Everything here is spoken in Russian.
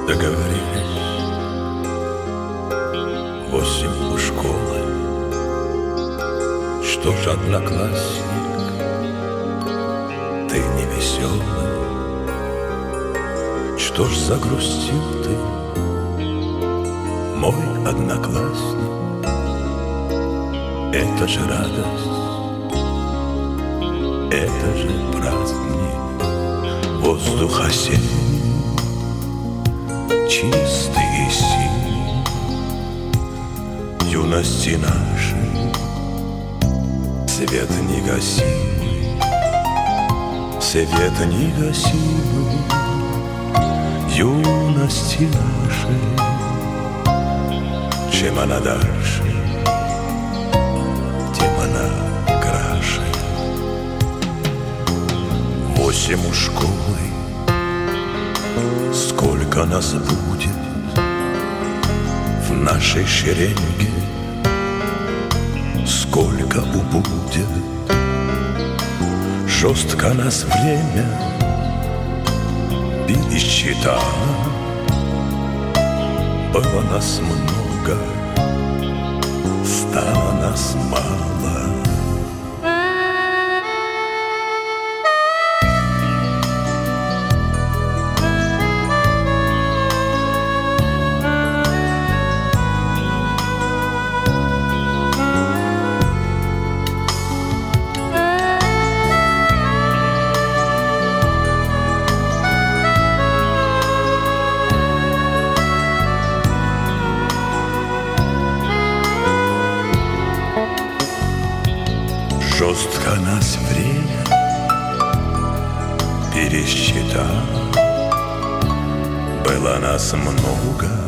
Договорились, 8 у школы. Что ж, одноклассник, ты не веселый. Что ж, загрустил ты, мой одноклассник. Это же радость, это же праздник, воздух осенний, чистый и синий, юности нашей, свет негасимый, свет негасимый, юности нашей. Чем она дальше, тем она краше. 8 у школы, сколько нас будет в нашей шеренге, сколько убудет. Жестко нас время пересчитало. Было нас много, стало нас мало. Жестко нас время пересчитало. Было нас много,